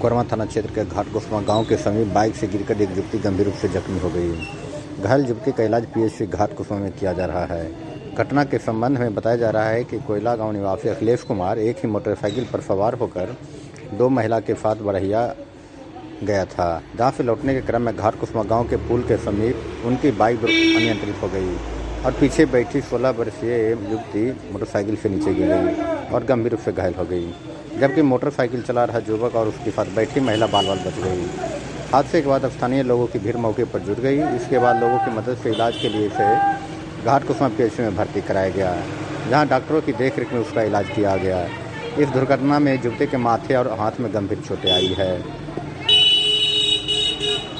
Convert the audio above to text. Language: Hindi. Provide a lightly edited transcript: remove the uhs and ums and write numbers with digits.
कोरमा थाना क्षेत्र के घाटकुसुमा गांव के समीप बाइक से गिरकर एक युवती गंभीर रूप से जख्मी हो गई। घायल युवती का इलाज पीएचसी घाटकुसुमा में किया जा रहा है। घटना के संबंध में बताया जा रहा है कि कोयला गांव निवासी अखिलेश कुमार एक ही मोटरसाइकिल पर सवार होकर दो महिला के साथ बड़हिया गया था, जहां से लौटने के क्रम में घाटकुसुमा गांव के पुल के समीप उनकी बाइक अनियंत्रित हो गई और पीछे बैठी 16 वर्षीय युवती मोटरसाइकिल से नीचे गिर गई और गंभीर रूप से घायल हो गई, जबकि मोटरसाइकिल चला रहा युवक और उसके साथ बैठी महिला बाल बच गई। हादसे के बाद स्थानीय लोगों की भीड़ मौके पर जुट गई। इसके बाद लोगों की मदद से इलाज के लिए इसे घाटकुसुमा पीएचसी में भर्ती कराया गया, जहां डॉक्टरों की देखरेख में उसका इलाज किया गया। इस दुर्घटना में युवती के माथे और हाथ में गंभीर चोटें आई है।